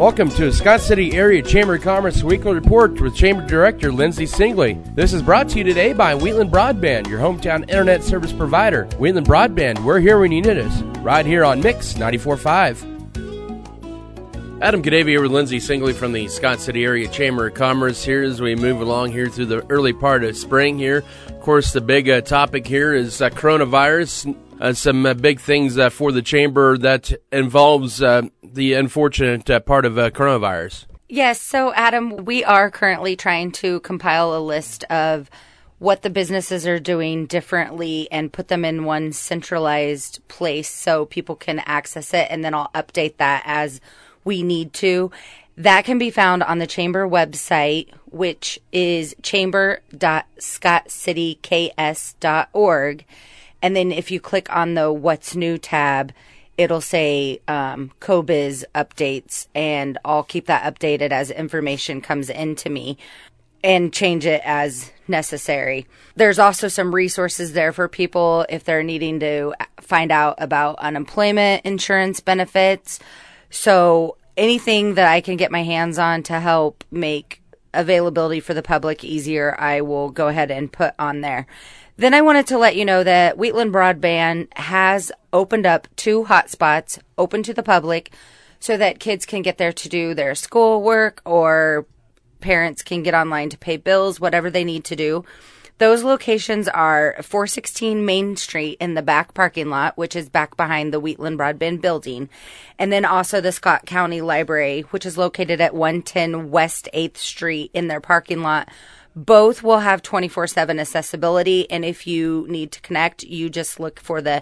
Welcome to Scott City Area Chamber of Commerce Weekly Report with Chamber Director Lindsay Singley. This is brought to you today by Wheatland Broadband, your hometown internet service provider. Wheatland Broadband, we're here when you need us. Right here on Mix 94.5. Adam Gadavy here with Lindsay Singley from the Scott City Area Chamber of Commerce here as we move along here through the early part of spring here. Of course, the big topic here is coronavirus. Some big things for the chamber that involves the unfortunate part of coronavirus. Yes, so Adam, we are currently trying to compile a list of what the businesses are doing differently and put them in one centralized place so people can access it, and then I'll update that as we need to. That can be found on the chamber website, which is chamber.scottcityks.org. And then if you click on the What's New tab, it'll say CoBiz updates, and I'll keep that updated as information comes into me and change it as necessary. There's also some resources there for people if they're needing to find out about unemployment insurance benefits. So anything that I can get my hands on to help make availability for the public easier, I will go ahead and put on there. Then I wanted to let you know that Wheatland Broadband has opened up 2 hotspots open to the public so that kids can get there to do their schoolwork or parents can get online to pay bills, whatever they need to do. Those locations are 416 Main Street in the back parking lot, which is back behind the Wheatland Broadband building, and then also the Scott County Library, which is located at 110 West 8th Street in their parking lot. Both will have 24/7 accessibility, and if you need to connect, you just look for the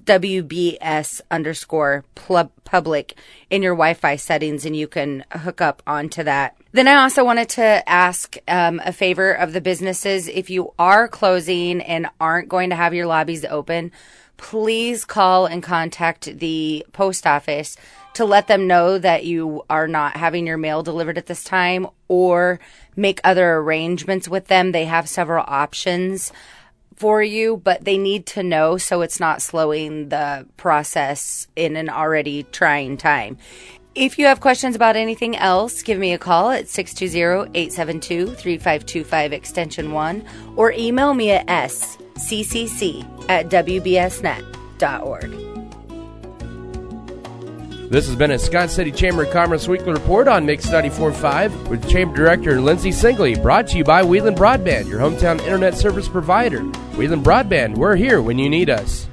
WBS_public in your Wi-Fi settings, and you can hook up onto that. Then I also wanted to ask a favor of the businesses. If you are closing and aren't going to have your lobbies open, please call and contact the post office to let them know that you are not having your mail delivered at this time, or make other arrangements with them. They have several options for you, but they need to know so it's not slowing the process in an already trying time. If you have questions about anything else, give me a call at 620-872-3525 extension 1, or email me at sccc@wbsnet.org. This has been a Scott City Chamber of Commerce Weekly Report on Mix 94.5 with Chamber Director Lindsay Singley, brought to you by Wheatland Broadband, your hometown internet service provider. Wheatland Broadband, we're here when you need us.